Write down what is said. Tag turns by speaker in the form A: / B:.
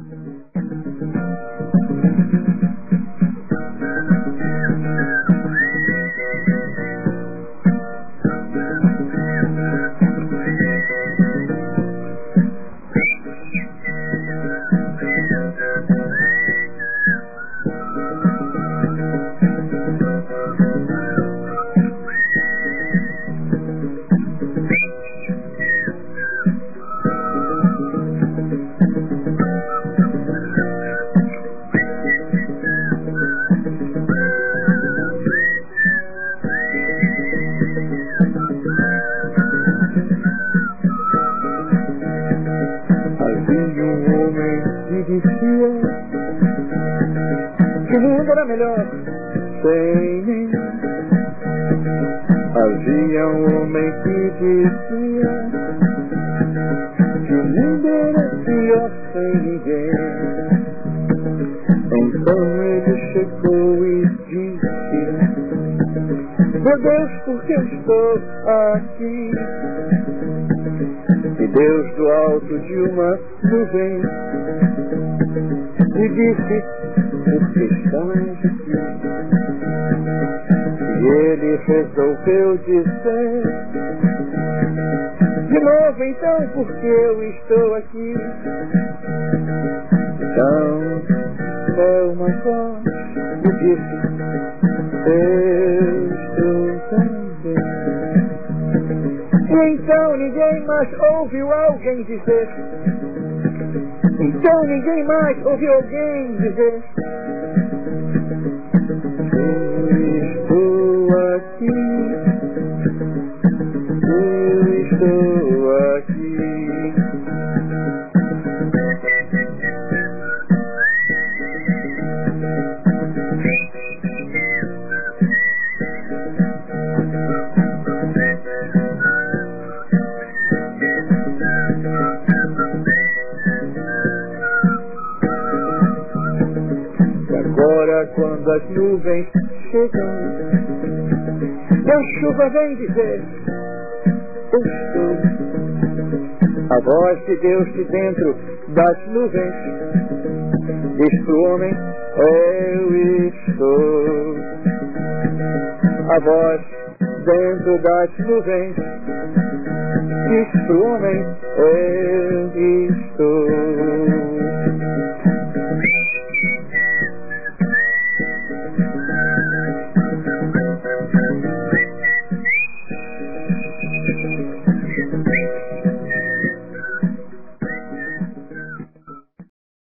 A: Que o mundo era melhor sem mim. Havia um homem que dizia que o mundo era pior sem ninguém. Então ele chegou e disse: meu Deus, por que eu estou aqui? E Deus do alto de uma nuvem e disse: por que estás aqui? E ele resolveu dizer de novo: então, por que eu estou aqui? Então uma voz me disse: eu estou também. E então ninguém mais ouviu alguém dizer. Então ninguém mais ouviu alguém dizer: eu estou aqui, eu estou aqui. Agora quando as nuvens chegam e a chuva vem dizer: eu estou. A voz de Deus de dentro das nuvens diz pro homem: eu estou. A voz dentro das nuvens diz pro homem: eu estou.